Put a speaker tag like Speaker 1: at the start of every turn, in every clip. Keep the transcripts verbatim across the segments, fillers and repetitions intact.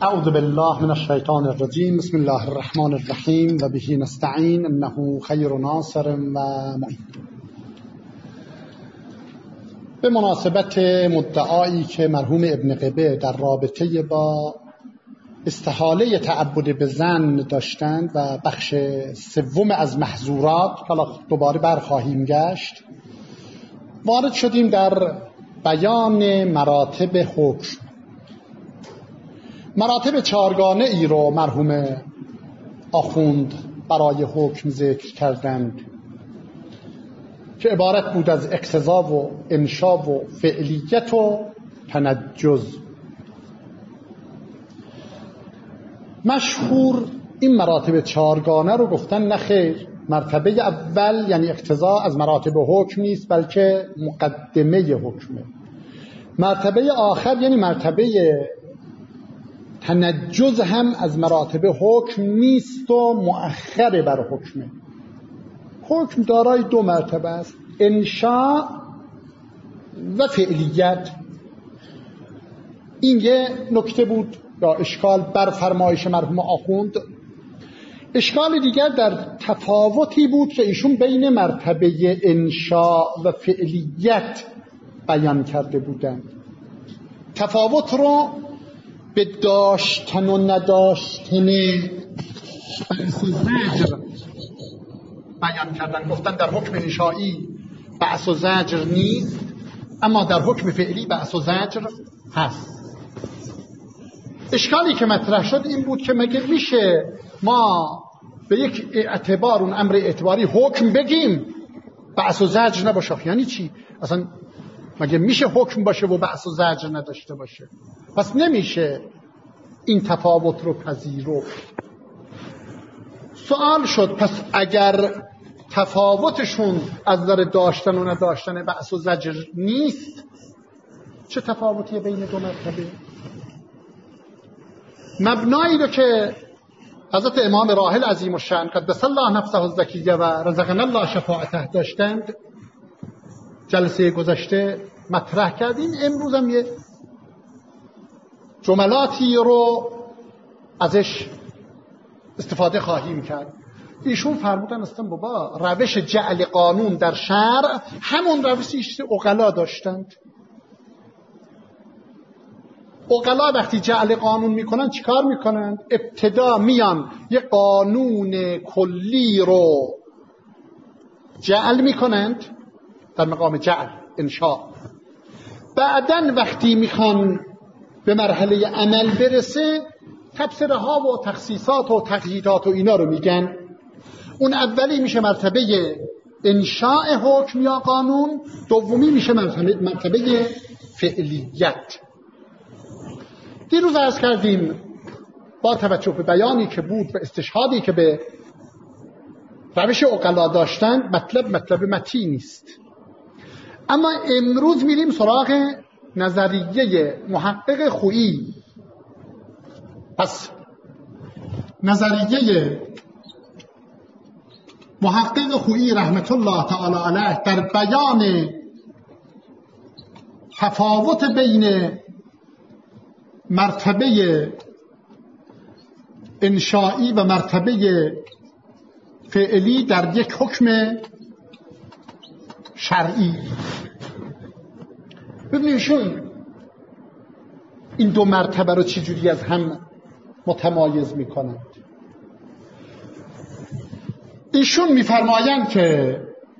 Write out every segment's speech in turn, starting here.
Speaker 1: اعوذ بالله من الشیطان الرجیم. بسم الله الرحمن الرحیم و به نستعین انه خیر ناصر و معین. به مناسبت مدعایی که مرحوم ابن قبه در رابطه با استحاله تعبد به زن داشتند و بخش سوم از محظورات، حالا دوباره برخواهیم گشت، وارد شدیم در بیان مراتب حکم. مراتب چهارگانه ای رو مرحوم آخوند برای حکم ذکر کردند که عبارت بود از اقتضا و انشا و فعلیت و تنجز. مشهور این مراتب چهارگانه رو گفتن نه خیر، مرتبه اول یعنی اقتضا از مراتب حکم نیست بلکه مقدمه حکمه. مرتبه آخر یعنی مرتبه تنجز هم از مراتب حکم نیست و مؤخر بر حکمه. حکم دارای دو مرتبه است، انشاء و فعلیت. این یه نکته بود یا اشکال بر فرمایش مرحوم آخوند. اشکال دیگر در تفاوتی بود که ایشون بین مرتبه انشاء و فعلیت بیان کرده بودند. تفاوت رو به داشتن و نداشتن بحث و زجر بیان کردن. گفتن در حکم انشایی بحث و زجر نیست، اما در حکم فعلی بحث و زجر هست. اشکالی که مطرح شد این بود که مگه میشه ما به یک اعتبار، اون امر اعتباری حکم بگیم بحث و زجر نباشه؟ یعنی چی؟ اصلا مگه میشه حکم باشه و بحث و زجر نداشته باشه؟ پس نمیشه این تفاوت رو پذیرفت. سوال شد پس اگر تفاوتشون از نظر داشتن و نداشتن بحث و زجر نیست، چه تفاوتیه بین دو مرتبه؟ مبنایی رو که حضرت امام راحل عظیم الشأن قدس الله نفسه الزکیه و رزقنا الله شفاعته داشتند جلسه گذشته مطرح کردیم. امروز هم یه جملاتی رو ازش استفاده خواهیم کرد. ایشون فرمودن استن بابا روش جعل قانون در شرع همون روشی عقلا داشتند. عقلا وقتی جعل قانون میکنن چیکار میکنن؟ ابتدا میان یه قانون کلی رو جعل میکنند در مقام جعل انشاء. بعدن وقتی میخوان به مرحله عمل برسه تبصره ها و تخصیصات و تقییدات و اینا رو میگن. اون اولی میشه مرتبه انشاء حکم یا قانون، دومی میشه مرتبه, مرتبه فعلیت. دیروز عرض کردیم با توجه به بیانی که بود و استشهادی که به روش عقلا داشتن مطلب مطلب متی نیست. اما امروز میریم سراغ نظریه محقق خویی. پس نظریه محقق خویی رحمت الله تعالی علیه در بیان تفاوت بین مرتبه انشایی و مرتبه فعلی در یک حکم شرعی. ببینیشون این دو مرتبه رو چجوری از هم متمایز میکنند. ایشون میفرمایند که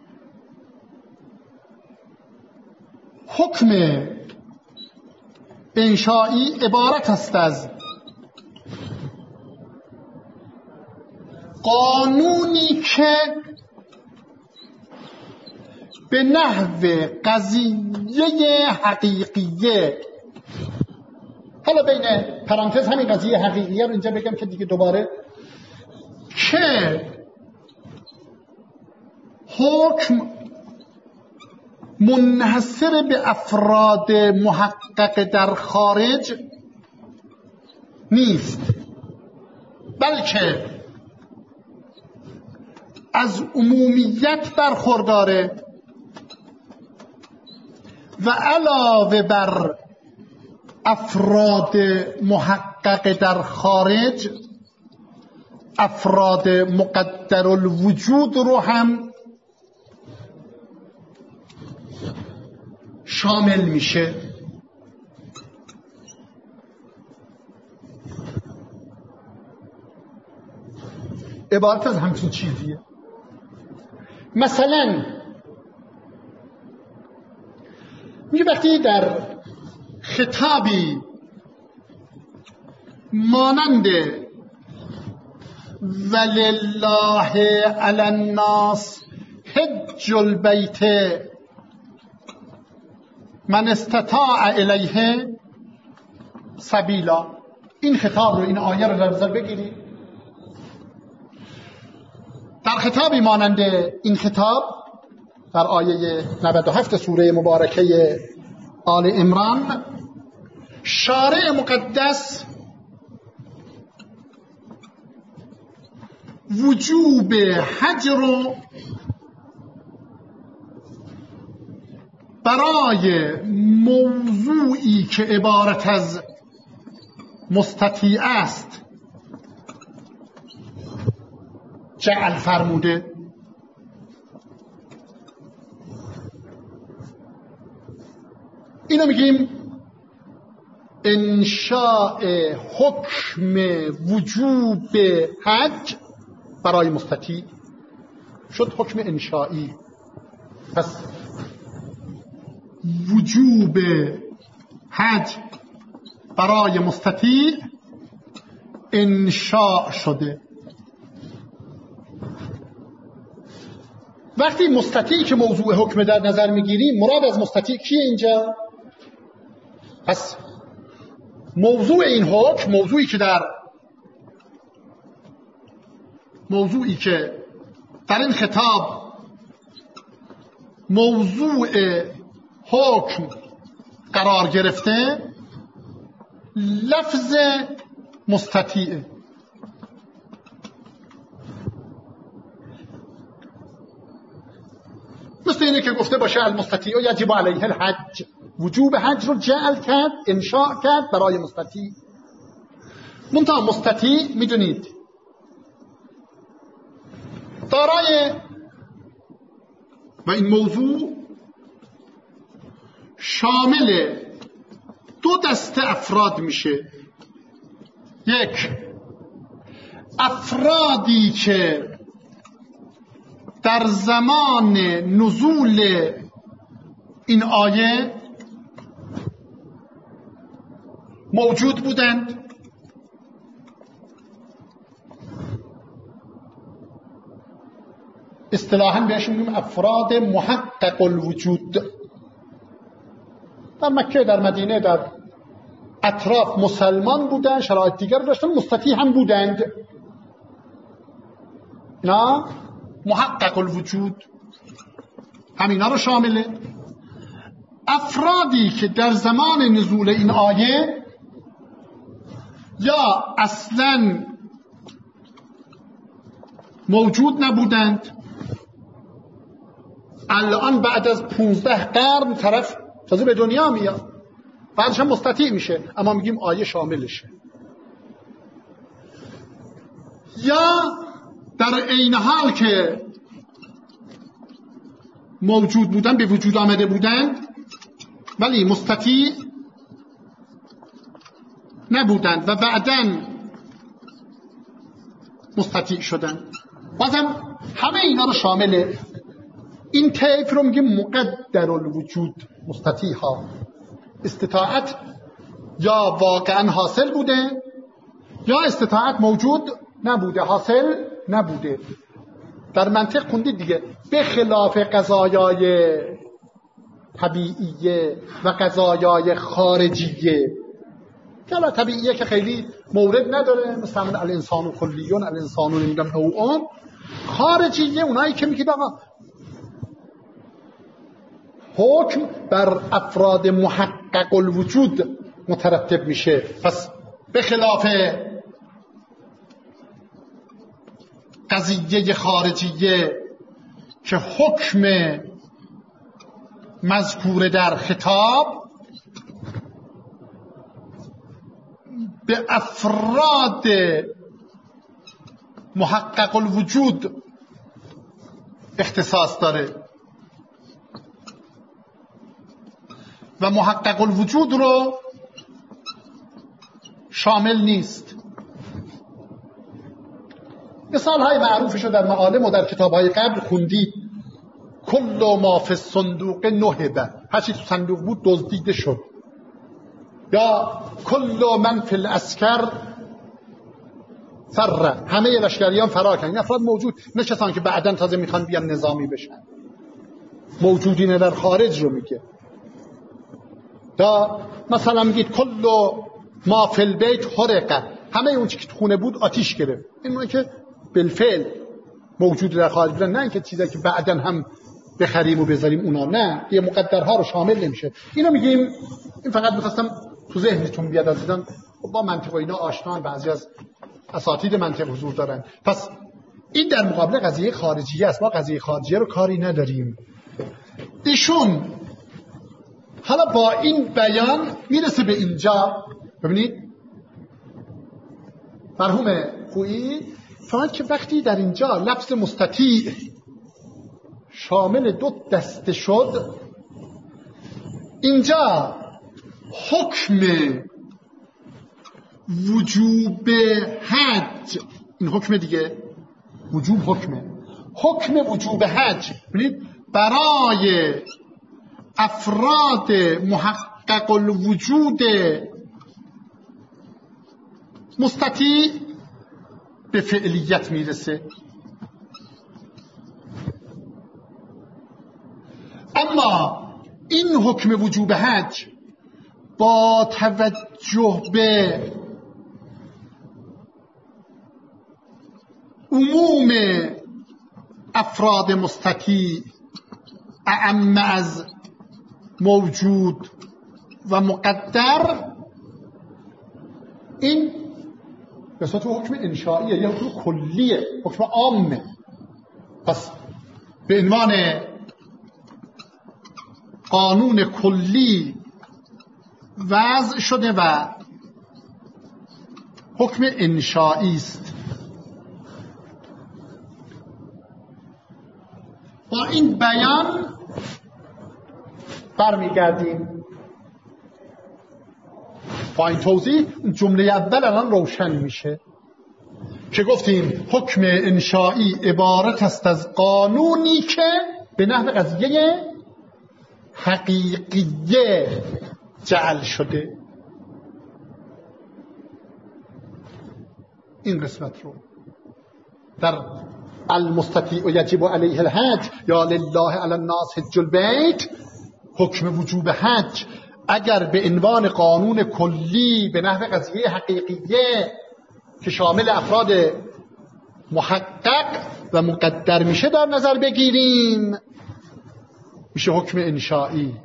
Speaker 1: حکم انشایی عبارت است از قانونی که به نحو قضیه حقیقیه، حالا بین پرانتز همین قضیه حقیقیه رو اینجا بگم که دیگه دوباره، که حکم منحصر به افراد محقق در خارج نیست، بلکه از عمومیت برخورداره و علاوه بر افراد محقق محقق در خارج افراد مقدر الوجود رو هم شامل میشه. عبارت از همچین چیزیه. مثلا میگه وقتی در خطابی مانند ولله علی الناس حج البیت من استطاع الیه سبیلا، این خطاب رو، این آیه رو در نظر بگیرید. در خطابی مانند این خطاب در آیه نود و هفت سوره مبارکه آل عمران، شارع مقدس وجوب حج رو برای موضوعی که عبارت از مستطیع است جعل فرموده. اینو میگیم انشاء حکم وجوب حج برای مستطیع، شد حکم انشائی. پس وجوب حج برای مستطیع انشاء شده. وقتی مستطیع که موضوع حکم در نظر میگیریم، مراد از مستطیع کیه اینجا؟ پس موضوع این حکم، موضوعی که در موضوعی که در این خطاب موضوع حکم قرار گرفته، لفظ مستطیع. مثل اینه که گفته باشه المستطیع یجب علیه الحج، وجوب حج رو جعل کرد، انشاء کرد برای مستطیع. منتها مستطیع میدونید دارای و این موضوع شامل دو دسته افراد میشه. یک، افرادی که در زمان نزول این آیه موجود بودند، اصطلاحاً بهشون میگیم افراد محقق الوجود. در مکه، در مدینه، در اطراف مسلمان بودند، شرایط دیگر داشتن، مستطیع هم بودند. نه محقق الوجود همینا رو شامله. افرادی که در زمان نزول این آیه یا اصلاً موجود نبودند، الان بعد از پونزده قرن طرف تازه به دنیا میاد، بعدش هم مستطیع میشه، اما میگیم آیه شاملشه. یا در عین حال که موجود بودن، به وجود آمده بودند، ولی مستطیع نبودند و بعداً مستطیع شدند. بازم همه اینا رو شامله. این طیف رو میگیم مقدر الوجود، مستطیع ها. استطاعت یا واقعا حاصل بوده یا استطاعت موجود نبوده، حاصل نبوده. در منطق خوندید دیگه، به خلاف قضایای طبیعیه و قضایای خارجیه که الان طبیعیه که خیلی مورد نداره، مثل همون الانسان کلیون، الانسان نمیدونم نوعان. خارجیه اونایی که میگید آقا حکم بر افراد محقق الوجود مترتب میشه. پس به خلاف قضیه خارجیه که حکم مذکور در خطاب به افراد محقق الوجود اختصاص داره و محقق الوجود رو شامل نیست. مثال های معروفش رو در معالم و در کتاب های قبل خوندید. کل ما فی الصندوق نهبه، هر چی تو صندوق بود دزدیده شد. یا کل من فی العسکر فر، همه لشکریان فرار کردن. این افراد موجود، نه کسانی که بعداً تازه میخوان بیان نظامی بشن، موجودین در خارج رو میگه. یا مثلا میگید کل ما فی البیت حرقه، همه اون چی که تو خونه بود آتیش گرفت. این که بالفعل موجود در خارج بودن، نه اینکه چیزایی که بعداً هم بخریم و بذاریم اونا، نه، یه مقدرها رو شامل نمیشه. اینو میگیم. این فقط میخواستم تو ذهنتون بیاد از دیدن با منطق و اینا آشنان، بعضی از اساتید منطق حضور دارن. پس این در مقابل قضیه خارجیه است. ما قضیه خارجیه رو کاری نداریم. ایشون حالا با این بیان میرسه به اینجا. ببینید مرحوم خویی فهمید که وقتی در اینجا لفظ مستطیع شامل دو دسته شد، اینجا حکم وجوب حج، این حکم دیگه وجوب حکمه، حکم وجوب حج ببینید برای افراد محقق الوجود مستطیع به فعلیت میرسه. اما این حکم وجوب حج با توجه به عموم افراد مستطیع اعم از موجود و مقدر، این به صورت حکم انشائیه یا حکم کلیه، حکم عامه. پس به عنوان قانون کلی وضع شده و حکم انشائی است. با این بیان برمیگردیم با این توضیح. جمله اول الان روشن میشه که گفتیم حکم انشائی عبارت است از قانونی که به نحو قضیه حقیقیه جعل شده. این قسمت رو در المستطیع یجب علیه الحج یا لله علی الناس حج البیت، حکم وجوب حج اگر به عنوان قانون کلی به نحو قضیه حقیقیه که شامل افراد محقق و مقدر میشه در نظر بگیریم، میشه حکم انشائی.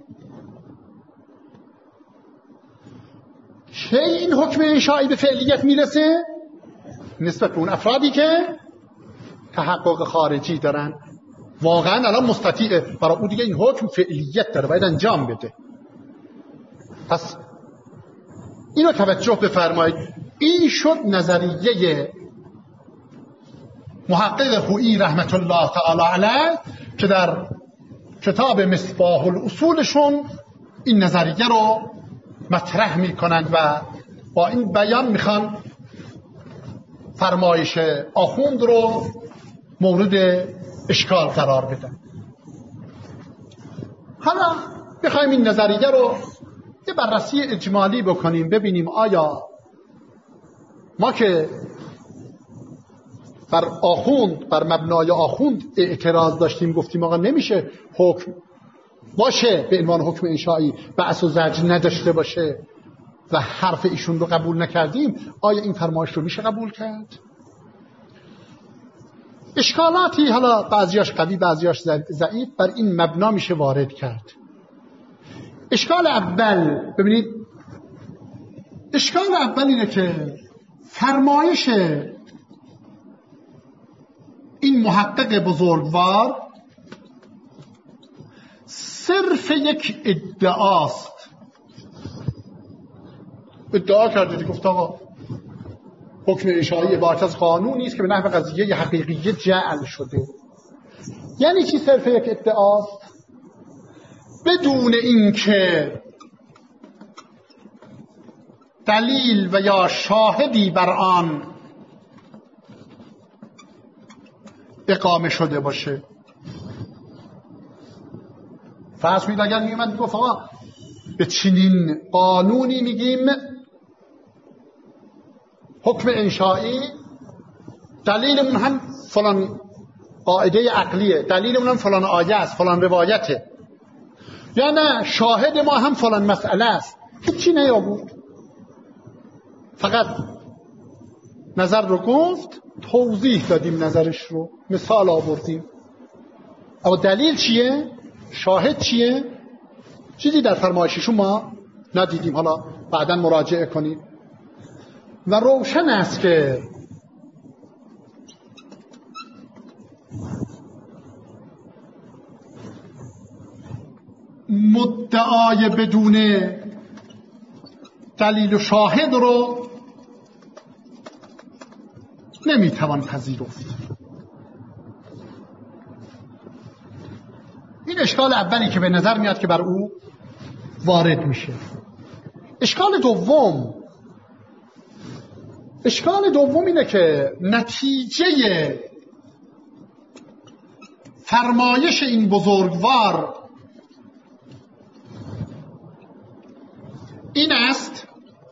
Speaker 1: چه این حکم انشائی به فعلیت میرسه؟ نسبت به اون افرادی که تحقق خارجی دارن. واقعا الان مستطیعه، برای اون دیگه این حکم فعلیت داره، باید انجام بده. پس اینو توجه بفرمایید. این شد نظریه محقق خویی رحمت الله تعالی علیه که در کتاب مصباح الاصولشون این نظریه رو مطرح میکنند و با این بیان میخوان فرمایش آخوند رو مورد اشکال قرار بدن. حالا بخوایم این نظریه رو یه بررسی اجمالی بکنیم، ببینیم آیا ما که بر آخوند، بر مبنای آخوند اعتراض داشتیم، گفتیم آقا نمیشه حکم باشه به عنوان حکم انشائی بأس و زجر نداشته باشه و حرف ایشون رو قبول نکردیم، آیا این فرمایش رو میشه قبول کرد؟ اشکالاتی، حالا بعضیاش قوی بعضیاش ضعیف، بر این مبنا میشه وارد کرد. اشکال اول، ببینید اشکال اول اینه که فرمایش این محقق بزرگوار صرف یک ادعاست ادعا کرده، گفت آقا حکم انشایی عبارت از قانونی است که به نحو قضیه حقیقی جعل شده. یعنی چی صرف یک ادعاست؟ بدون اینکه دلیل و یا شاهدی بر آن اقامه شده باشه. فرض کنید اگر میومد گفت آقا به چنین قانونی میگیم حکم انشایی، دلیلمون هم فلان قاعده عقلیه، دلیلمون هم فلان آیه است، فلان روایته، یا نه شاهد ما هم فلان مسئله است. هیچی نیابود، فقط نظر رو گفت، توضیح دادیم نظرش رو، مثال آوردیم. اما دلیل چیه؟ شاهد چیه؟ چیزی در فرمایششون ما ندیدیم، حالا بعداً مراجعه کنیم. و روشن است که مدعای بدون دلیل و شاهد رو نمیتوان پذیرفت. این اشکال اولی که به نظر میاد که بر او وارد میشه. اشکال دوم اشکال دوم اینه که نتیجه فرمایش این بزرگوار این است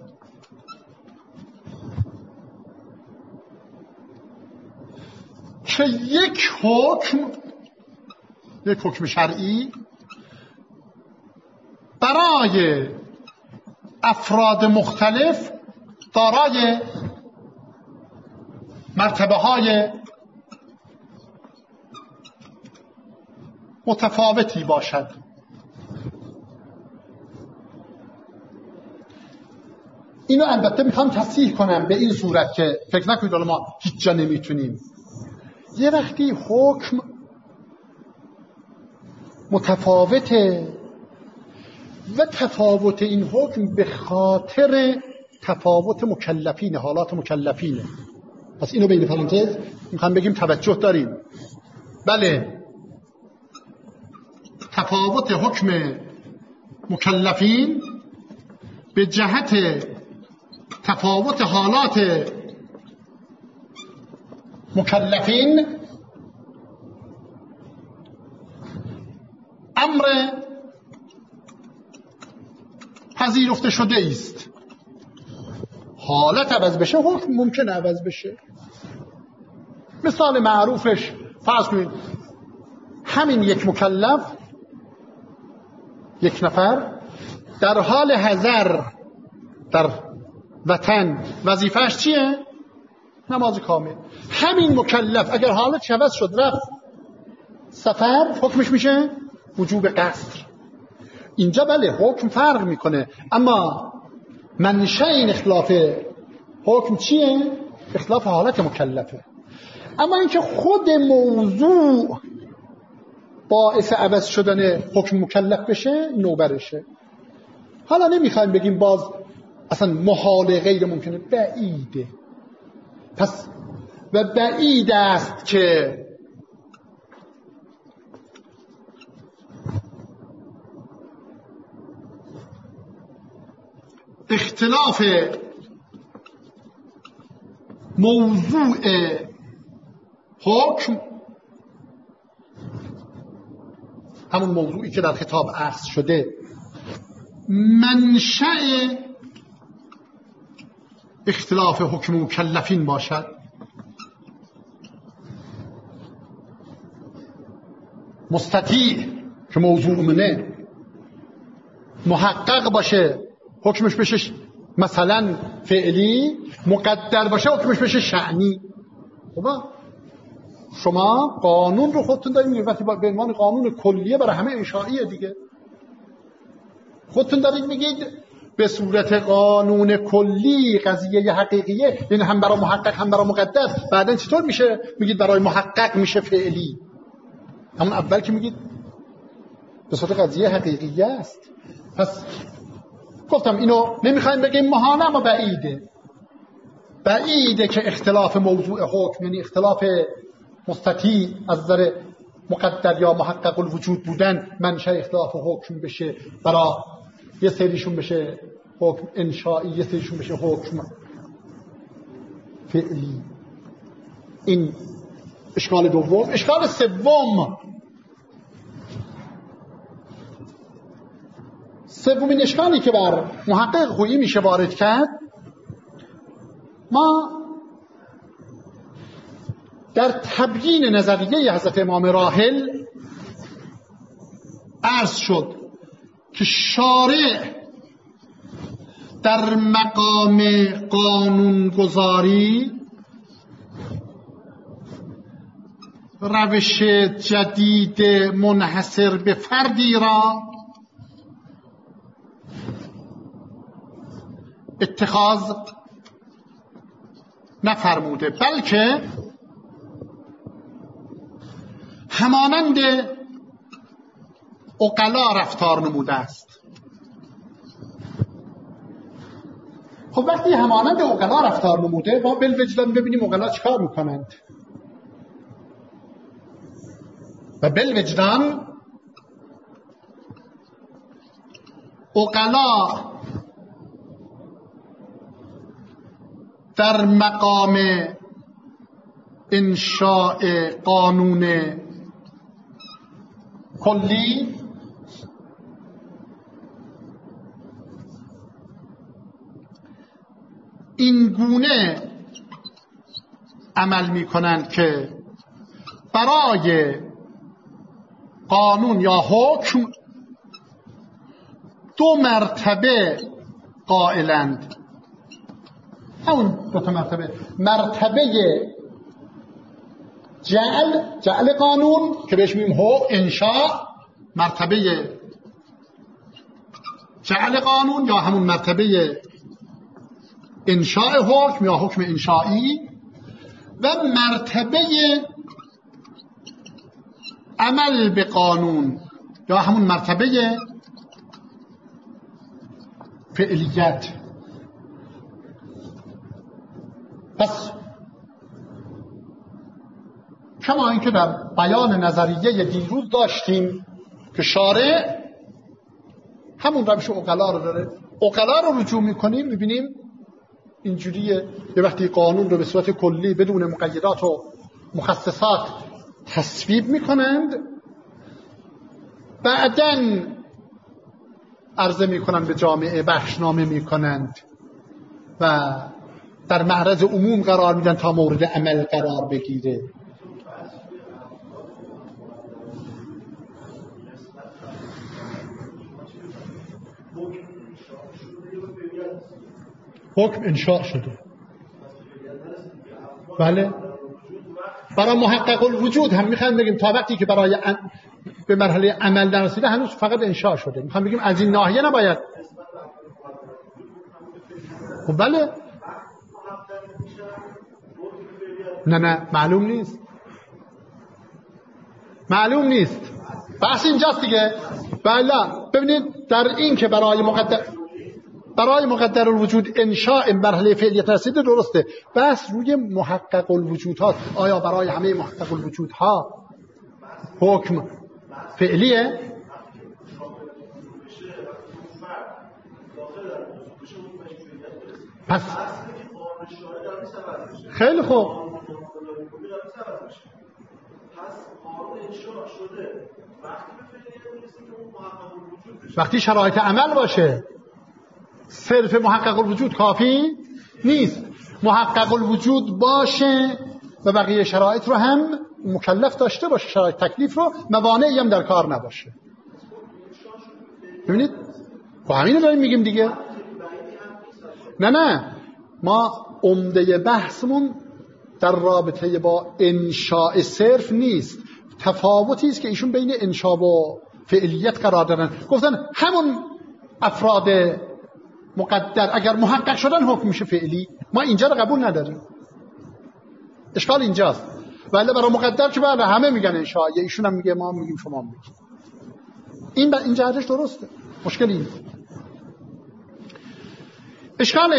Speaker 1: که یک حکم یک حکم شرعی برای افراد مختلف دارای مرتبه های متفاوتی باشد. اینو البته میخوام تصحیح کنم به این صورت که فکر نکنید حالا ما هیچ جا نمیتونیم. یه وقتی حکم متفاوته و تفاوت این حکم به خاطر تفاوت مکلفین، حالات مکلفینه. پس اینو بین پرانتز میخوام بگیم توجه داریم. بله، تفاوت حکم مکلفین به جهت تفاوت حالات مکلفین امر پذیرفته شده است. حالت عوض بشه حکم ممکنه عوض بشه. مثال معروفش فرض کنید همین یک مکلف، یک نفر در حال حضر در وطن وظیفه‌اش چیه؟ نماز کامل. همین مکلف اگر حالت عوض شد رفت سفر، حکمش میشه وجوب قصر. اینجا بله حکم فرق میکنه، اما منشأ این اختلاف حکم چیه؟ اختلاف حالت مکلفه. اما اینکه خود موضوع باعث عوض شدن حکم مکلف بشه نوبرشه. حالا نمیخوایم بگیم باز اصلا محال غیر ممکنه، بعیده. پس و بعید است که اختلاف موضوع حکم، همون موضوعی که در خطاب عرض شده، منشأ اختلاف حکم مکلفین باشد. مستطیع که موضوع منه محقق باشه حکمش بشه مثلا فعلی، مقدر باشه حکمش بشه شأنی. خب شما قانون رو خودتون دارید میگید وقتی به عنوان قانون کلیه برای همه انشائیه دیگه، خودتون دارید میگید به صورت قانون کلی قضیه حقیقیه، یعنی هم برای محقق هم برای مقدر. بعدن چطور میشه میگید برای محقق میشه فعلی؟ همون اول که میگید به صورت قضیه حقیقیه است. پس گفتم اینو نمیخوایم بگیم محال، اما بعیده بعیده که اختلاف موضوع حکم، یعنی اختلاف مستطیع از نظر مقدر یا محقق الوجود بودن، منشأ اختلاف حکم بشه، برای یه سریشون بشه حکم انشائی، یه سریشون بشه حکم فعلی. این اشکال دوم. اشکال سوم سومین اشکالی که بر محقق خویی میشه وارد کرد، ما در تبیین نظریه حضرت امام راحل عرض شد که شارع در مقام قانونگذاری روش جدید منحصر به فردی را اتخاذ نفرموده، بلکه همانند عقلا رفتار نموده است. خب وقتی همانند عقلا رفتار نموده، ما بالوجدان ببینیم عقلا چیکار میکنند و بالوجدان عقلا در مقام انشاء قانون کلی این گونه عمل می کنند که برای قانون یا حکم دو مرتبه قائلند. همون دو تا مرتبه، مرتبه جعل جعل قانون که بهش میگیم حکم انشاء، مرتبه جعل قانون یا همون مرتبه انشاء حکم یا حکم انشائی، و مرتبه عمل به قانون یا همون مرتبه فعلیت. پس کما اینکه در بیان نظریه دیروز داشتیم که شارع همون روش عقلا رو داره، عقلا رو رجوع میکنیم میبینیم اینجوریه. یه وقتی قانون رو به صورت کلی بدون مقیدات و مخصصات تصویب میکنند، بعداً عرضه میکنن به جامعه، بخشنامه میکنند و در معرض عموم قرار میدن تا مورد عمل قرار بگیره. حکم انشاء شده، بله. برای محقق الوجود هم میخوایم بگیم تا وقتی که برای ام... به مرحله عمل نرسیده هنوز فقط انشاء شده. میخوایم بگیم از این ناحیه نباید. خب بله، نه نه معلوم نیست، معلوم نیست. بحث اینجاست دیگه. بله ببینید، در این که برای مقدر برای مقدر الوجود انشاء مرحله فعلیت رسیده درسته، بس روی محقق الوجود ها. آیا برای همه محقق الوجود ها حکم فعلیه؟ پس خیلی خوب، وقتی شرایط عمل باشه. صرف محقق الوجود کافی نیست، محقق الوجود باشه و بقیه شرایط رو هم مکلف داشته باشه، شرایط تکلیف رو، موانعی هم در کار نباشه. ببینید با همین داریم میگیم دیگه. نه نه، ما عمده بحثمون در رابطه با انشاء صرف نیست، تفاوتی است که ایشون بین انشاء و فعلیت قرار دارن. گفتن همون افراد مقدر اگر محقق شدن حکم میشه فعلی، ما اینجا رو قبول نداریم. اشکال اینجاست. ولی برای مقدر که بله همه میگن انشاء، ایشون هم میگه، ما میگیم شما میگید. این با این جهتش درسته، مشکلی نیست. اشکال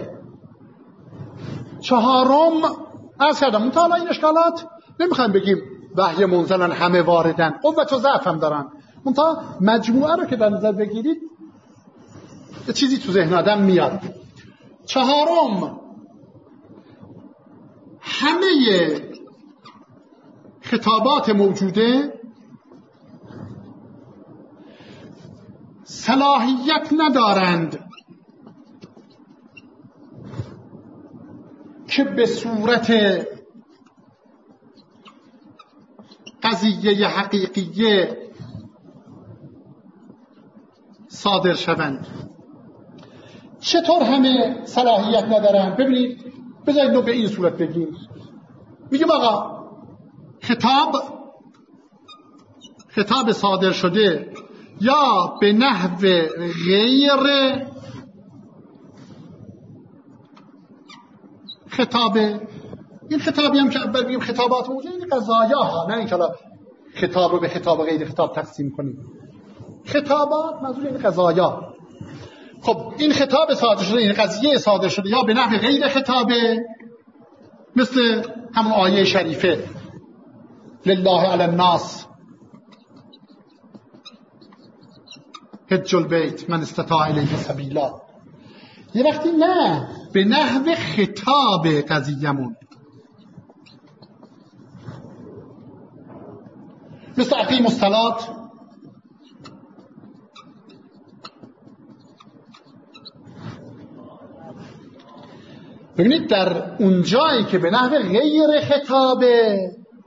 Speaker 1: چهارم عرض کردم مطالعه این اشکالات نمیخوایم بگیم وحی منزلن همه واردن، قوت و ضعف هم دارن، منتها مجموعه رو که در نظر بگیرید چیزی تو ذهن آدم میاد. چهارم، همه خطابات موجوده صلاحیت ندارند که به صورت قضیه حقیقیه صادر شوند. چطور همه صلاحیت ندارن؟ ببینید، بذارید نو به این صورت بگیم. میگیم آقا خطاب خطاب صادر شده یا به نحو غیر خطاب، این خطابی هم که اول بگیم خطابات موجود، این قضایا ها، نه اینکه خطاب رو به خطاب و غیر خطاب تقسیم کنیم. خطابات منظور این قضایا. خب این خطاب صادر شده، این قضیه صادر شده یا به نحو غیر خطابه، مثل همون آیه شریفه لله علی الناس حج البیت من استطاع الیه سبیلا. یه وقتی نه به نحو خطاب قضیه‌مون، مثل اقیم الصلاة ببینید در اون جایی که به نحو غیر خطابه،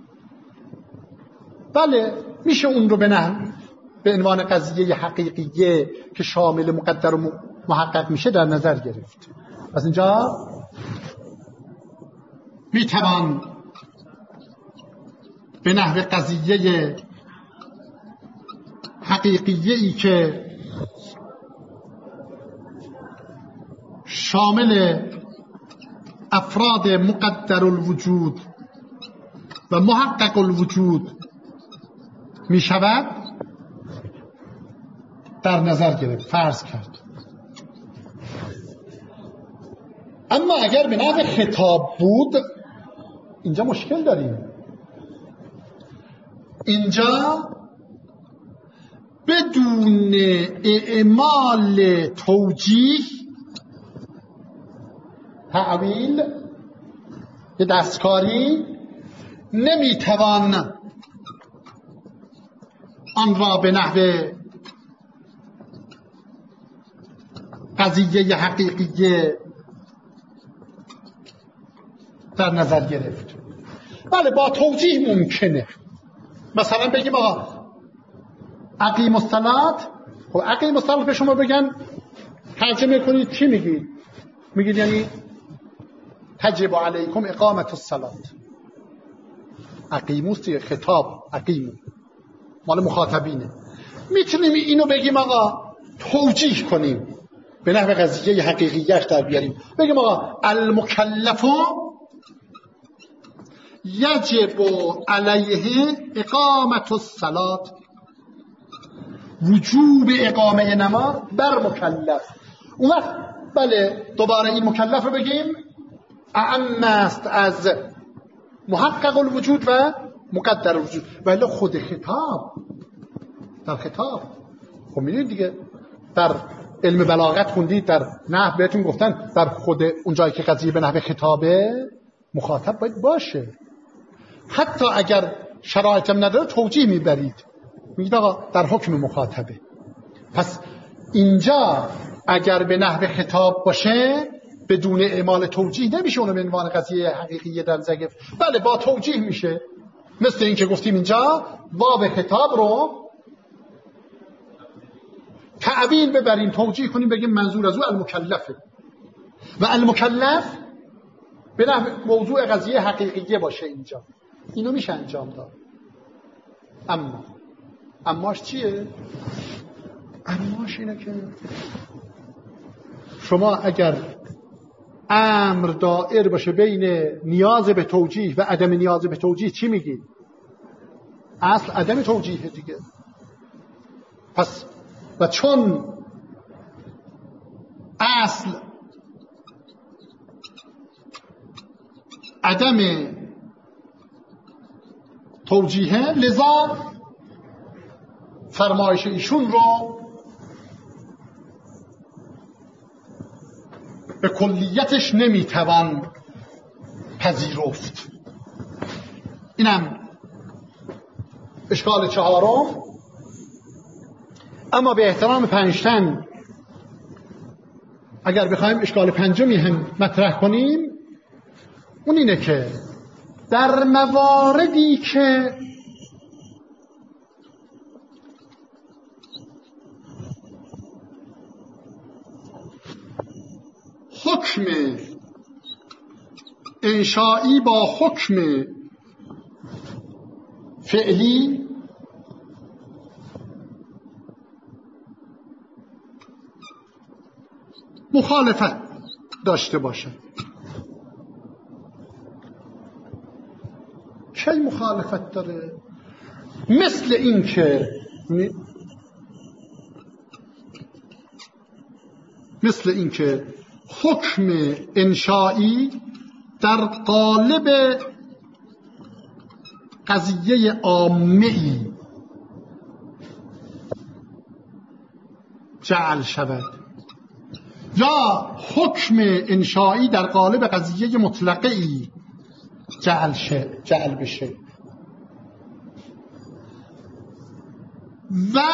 Speaker 1: بله میشه اون رو به نحو به عنوان قضیه حقیقیه که شامل مقدر و محقق میشه در نظر گرفت. از اینجا میتوان به نحو قضیه حقیقیه‌ای که شامل افراد مقدر الوجود و محقق الوجود می شود در نظر گرفت، فرض کرد. اما اگر به نحو خطاب بود، اینجا مشکل داریم. اینجا بدون اعمال توجیه، تعویل، یه دستکاری، نمیتوان آن را به نحو قضیه حقیقیه در نظر گرفت. بله با توجیه ممکنه. مثلا بگیم آقا اقیم الصلاة، خب اقیم الصلاة به شما بگن ترجمه کنید چی میگید؟ میگید یعنی تجب علیکم اقامت الصلاة. اقیموستی خطاب، اقیم مال مخاطبینه. میتونیم اینو بگیم آقا توجیه کنیم، به نحو قضیه حقیقیش در بیاریم، بگیم آقا المکلف یجب علیه اقامت الصلاة، وجوب اقامه نماز بر مکلف. اون وقت بله دوباره این مکلف رو بگیم اعم است از محقق الوجود و مقدر الوجود. ولی خود خطاب در خطاب، خب میدونید دیگه در علم بلاغت خوندید، در نحو بهتون گفتن در خود اون جایی که قضیه به نحو خطابه مخاطب باید باشه. حتی اگر شرایطم نداره توجیه میبرید، میگید آقا در حکم مخاطبه. پس اینجا اگر به نحو خطاب باشه بدون اعمال توجیه نمیشه اونو به عنوان قضیه حقیقیه در نظر گرفت. بله با توجیه میشه، مثل این که گفتیم اینجا واو خطاب رو تعبیر ببریم، توجیه کنیم، بگیم منظور از او المکلفه و المکلف به نحو موضوع قضیه حقیقیه باشه. اینجا اینو میشه انجام داد. اما اماش چیه؟ اماش اینه که شما اگر امر دائر باشه بین نیاز به توجیه و عدم نیاز به توجیه، چی میگی؟ اصل عدم توجیه دیگه. پس و چون اصل عدم توجیه، لذا فرمایش ایشون رو به کلیتش نمیتوان پذیرفت. اینم اشکال چهارم. اما به احترام پنجتن اگر بخوایم اشکال پنجمی هم مطرح کنیم، اون اینه که در مواردی که حکم انشائی با حکم فعلی مخالفت داشته باشه. کی مخالفت داره؟ مثل این که مثل این که حکم انشائی در قالب قضیه عامه‌ای جعل شود، یا حکم انشائی در قالب قضیه مطلقه‌ای جعل شه جعل بشه. و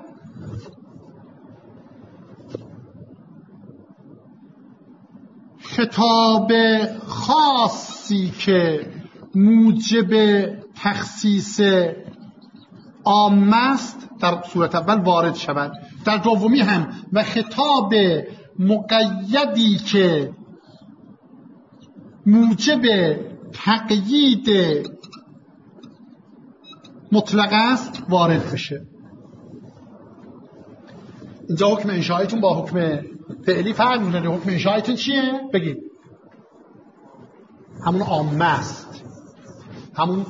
Speaker 1: خطاب خاصی که موجب تخصیص عام است در صورت اول وارد شود، در دومی هم و خطاب مقیدی که موجب تقیید مطلق است وارد بشه. اینجا حکم انشاییتون با حکم فعلی فرق می‌کنه. حکم انشاییتون چیه؟ بگید. همون عامه است، همون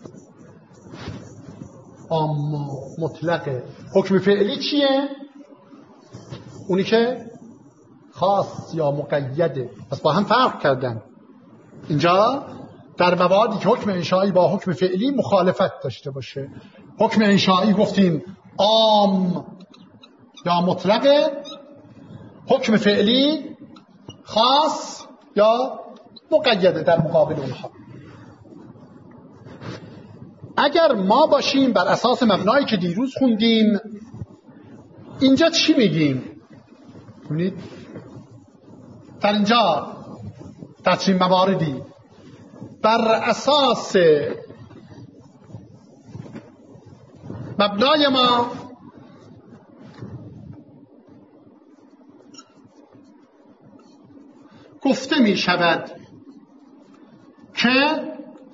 Speaker 1: عام مطلقه. حکم فعلی چیه؟ اونی که خاص یا مقیده. پس با هم فرق کردن. اینجا در مواردی که حکم انشائی با حکم فعلی مخالفت داشته باشه، حکم انشائی گفتیم عام یا مطلقه، حکم فعلی خاص یا مقیده در مقابل اونها. اگر ما باشیم بر اساس مبنایی که دیروز خوندیم، اینجا چی میگیم؟ ببینید در اینجا در چین مواردی بر اساس مبنای ما گفته می شود که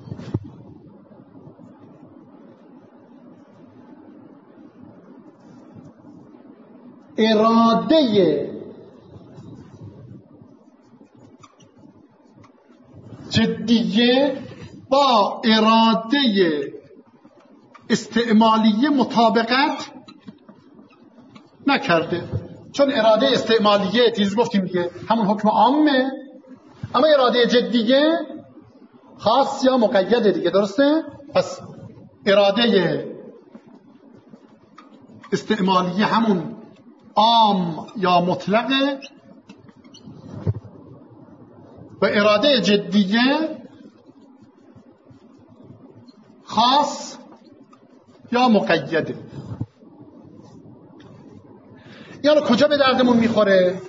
Speaker 1: اراده جدیه با اراده استعمالیه مطابقت نکرده. چون اراده استعمالیه دیروز گفتیم دیگه همون حکم عامه، اما اراده جدیه خاص یا مقیده دیگه، درسته؟ پس اراده استعمالیه همون عام یا مطلقه و اراده جدیه خاص یا مقیده. یعنی کجا به دردمون میخوره؟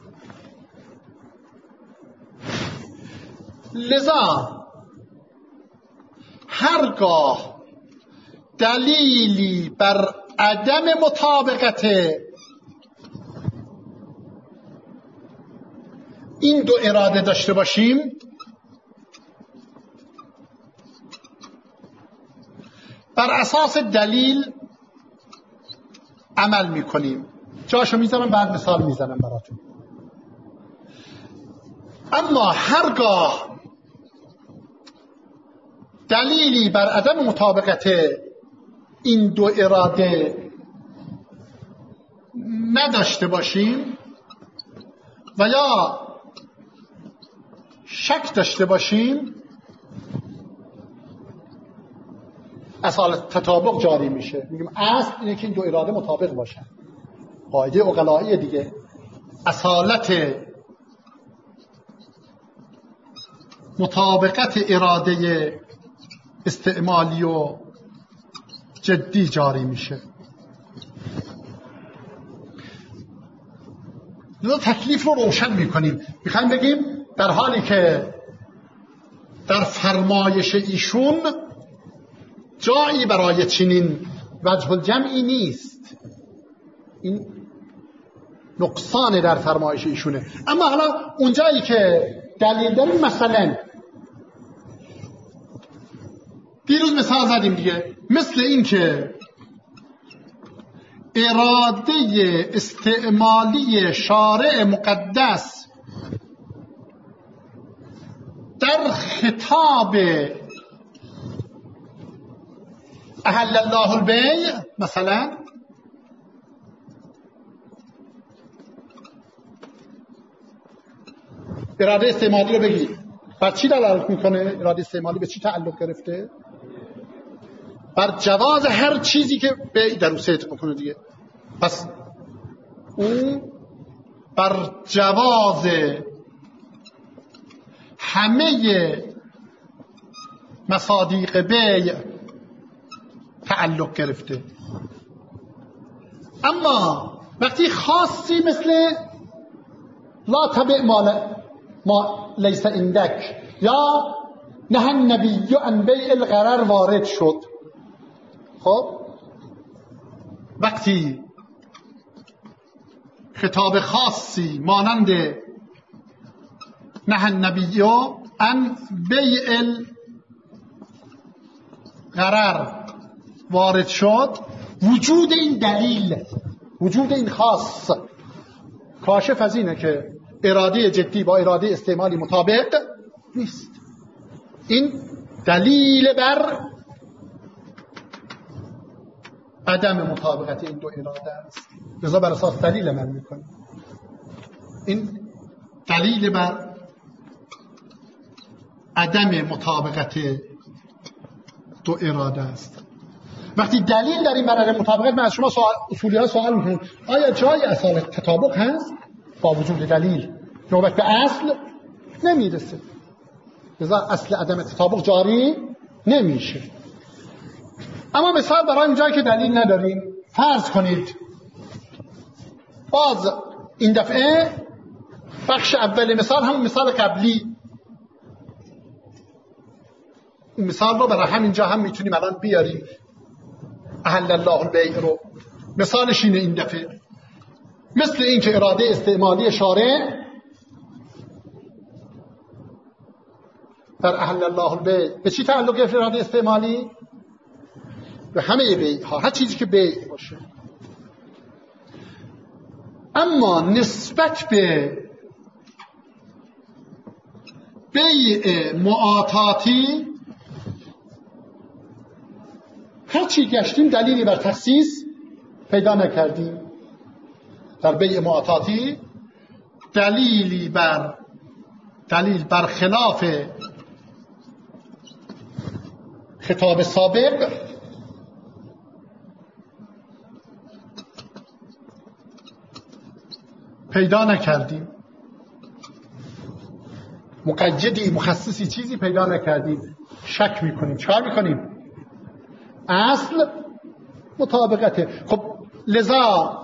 Speaker 1: لذا هرگاه دلیلی بر عدم مطابقت این دو اراده داشته باشیم، بر اساس دلیل عمل میکنیم. جاشو میذارم بعد مثال میزنم براتون. اما هرگاه دلیلی بر عدم مطابقت این دو اراده نداشته باشیم و یا شک داشته باشیم، اصالت تطابق جاری میشه. میگیم اصل اینه که این دو اراده مطابق باشن. قاعده عقلایی دیگه. اصالت مطابقت اراده استعمالی و جدی جاری میشه. لذا تکلیف رو روشن میکنیم. میخوایم بگیم در حالی که در فرمایش ایشون جایی برای چنین وجه الجمعی نیست، این نقصان در فرمایش ایشونه. اما حالا اونجایی که دلیل داریم، مثلا دیروز مثال زدیم دیگه، مثل این که اراده استعمالی شارع مقدس در خطاب احل الله البیع مثلا اراده استعمالی رو بگی، بر چی دلالت میکنه؟ اراده استعمالی به چی تعلق گرفته؟ بر جواز هر چیزی که بیع در او صدق بکنه دیگه. پس اون بر جواز همه مصادیق بیع تعلق گرفته. اما وقتی خاصی مثل لا تبع ما, ما لیس عندک یا نهى النبی عن بیع الغرر وارد شد، خب وقتی خطاب خاصی مانند نهى النبی عن بیع الغرر وارد شد، وجود این دلیل، وجود این خاص کاشف از اینه که اراده جدی با اراده استعمالی مطابق نیست. این دلیل بر عدم مطابقت این دو اراده است. لذا بر اساس دلیل من میکنم. این دلیل بر عدم مطابقت دو اراده است. وقتی دلیل در این بر عدم مطابقت، من از شما سوال اصولی ها سوال میکنم آیا جای اصالت تطابق هست؟ با وجود دلیل نوبت به اصل نمیرسه، لذا اصل عدم تطابق جاری نمیشه. اما مثال برای این جایی که دلیل نداریم، فرض کنید باز این دفعه بخش اول مثال همون مثال قبلی، این مثال رو برای همینجا هم میتونیم الان بیاریم، احل الله البیع رو. مثالش اینه این دفعه مثل این که اراده استعمالی شارع در احل الله البیع به چی تعلق گرفت؟ اراده استعمالی به همه بیع ها، هر چیزی که بیع باشه. اما نسبت به بیع معاطاتی هر چی گشتیم دلیلی بر تخصیص پیدا نکردیم. در بیع معاطاتی دلیلی بر دلیل بر خلاف خطاب سابق پیدا نکردیم، مقیدی مخصصی چیزی پیدا نکردیم، شک میکنیم. چکار میکنیم؟ اصل مطابقته. خب لذا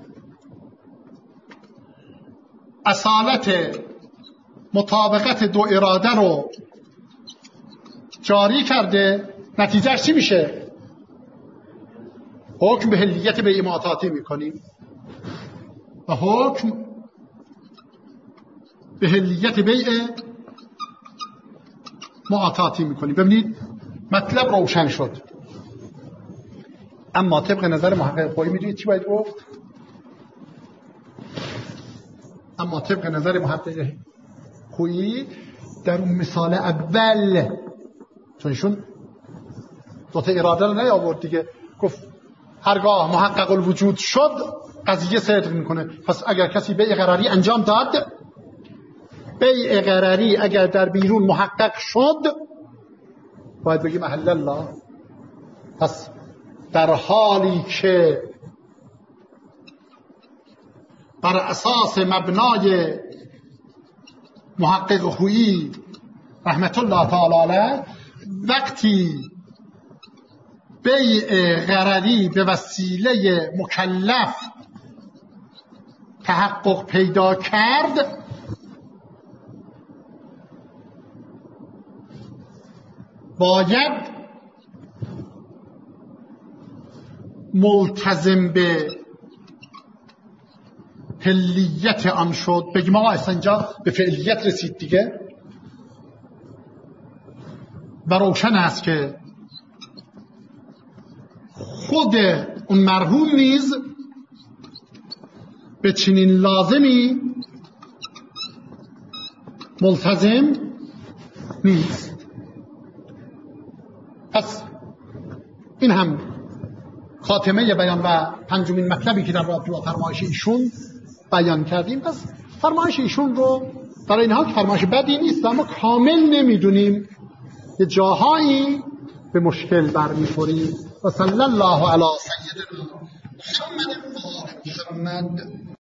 Speaker 1: اصالت مطابقت دو اراده رو جاری کرده، نتیجهش چی میشه؟ حکم به حلیت بیع معاطاتی میکنیم و حکم به حلیت بیع معاطاتی میکنیم. ببینید مطلب روشن شد. اما طبق نظر محقق خویی میدونید چی باید گفت؟ اما طبق نظر محقق خویی در اون مثال اول، چون ایشون دوتا اراده رو نیاورد دیگه، گفت هرگاه محقق الوجود شد قضیه صدق میکنه. پس اگر کسی بیع قراری انجام داد، بیع قراری اگر در بیرون محقق شد، باید بگیم احل الله پس در حالی که بر اساس مبنای محقق خویی رحمت الله تعالی علیه وقتی بیع غرری به وسیله مکلف تحقق پیدا کرد، باید ملتزم به حلیت آن شد. بگیم آقا اصلا اینجا به فعلیت رسید دیگه و روشن است که خود اون مرحوم نیز به چنین لازمی ملتزم نیست. پس این هم خاتمه بیان و پنجمین مطلبی که در رابطه با فرمایش ایشون بیان کردیم. پس فرمایش ایشون رو برای اینها که فرمایش بدی نیست اما کامل نمیدونیم، یه جاهایی به مشکل برمیخوریم. و صلی الله علی سیدنا محمد و آل محمد.